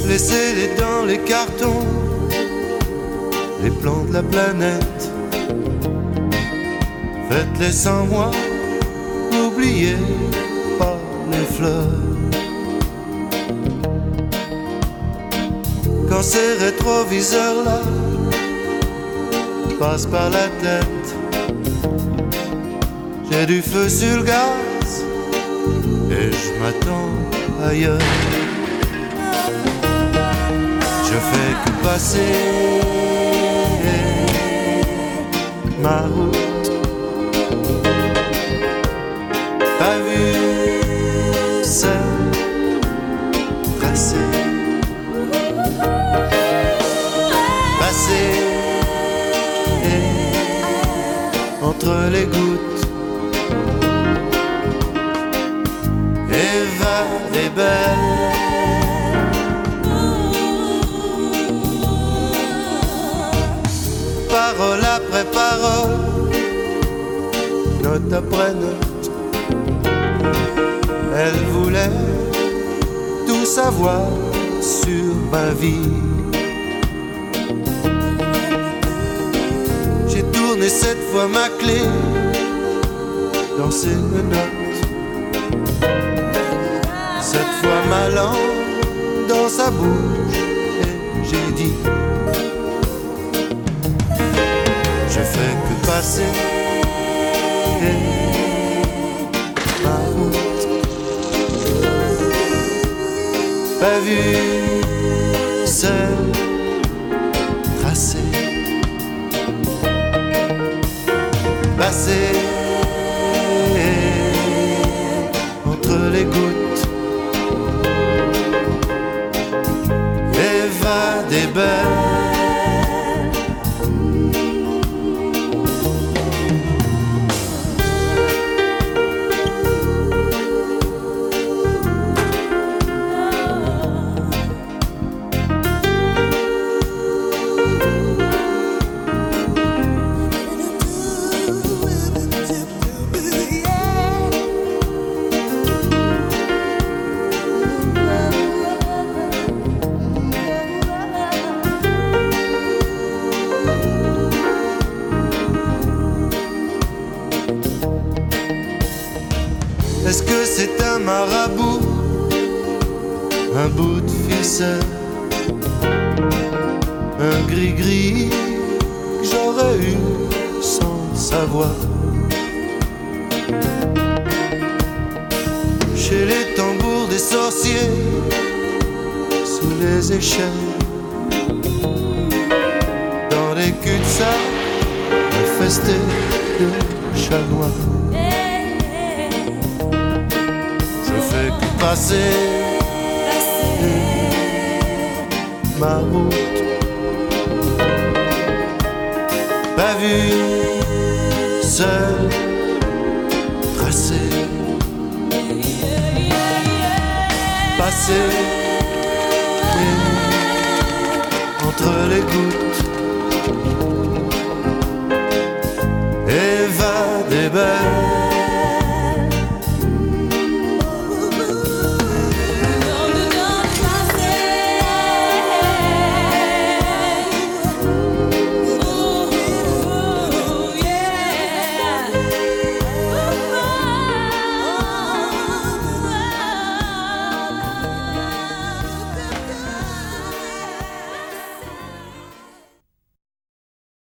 Laissez-les dans les cartons, les plans de la planète. Faites-les sans moi, n'oubliez pas les fleurs. Quand ces rétroviseurs-là passent par la tête, j'ai du feu sur le gaz et je m'attends ailleurs. Je fais que passer ma route, pas vu seul tracé, passer entre les gouttes, Eva est belle. Parole après parole, note après note, elle voulait tout savoir sur ma vie. J'ai tourné cette fois ma clé dans ses menottes, cette fois ma langue dans sa bouche, et j'ai dit: je fais que passer ma route, pas vu seul tracé, passer entre les gouttes, Eva des belles. Est-ce que c'est un marabout, un bout de ficelle, un gris-gris que j'aurais eu sans savoir? Chez les tambours des sorciers, sous les échelles, dans les cul-de-sac infestés de chats noirs. Passer ma route, pas vu seul tracé, passer entre les gouttes, Eva des belles.